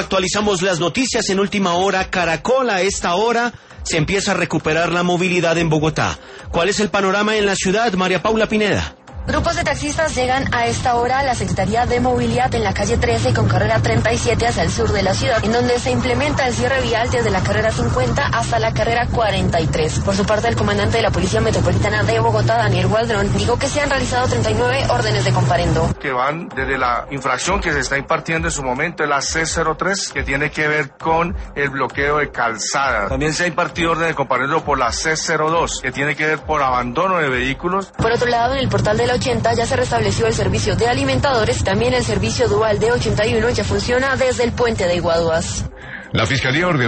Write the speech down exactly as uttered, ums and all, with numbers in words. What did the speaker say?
actualizamos las noticias en última hora. Caracol, a esta hora se empieza a recuperar la movilidad en Bogotá. ¿Cuál es el panorama en la ciudad, María Paula Pineda? Grupos de taxistas llegan a esta hora a la Secretaría de Movilidad en la calle trece con carrera treinta y siete hacia el sur de la ciudad, en donde se implementa el cierre vial desde la carrera cincuenta hasta la carrera cuarenta y tres. Por su parte, el comandante de la Policía Metropolitana de Bogotá, Daniel Gualdrón, dijo que se han realizado treinta y nueve órdenes de comparendo. Que van desde la infracción que se está impartiendo en su momento, la C cero tres, que tiene que ver con el bloqueo de calzada. También se ha impartido orden de comparendo por la C cero dos, que tiene que ver por abandono de vehículos. Por otro lado, en el portal de la ochenta ya se restableció el servicio de alimentadores. También el servicio dual de ochenta y uno ya funciona desde el puente de Iguaduas. La Fiscalía ordenó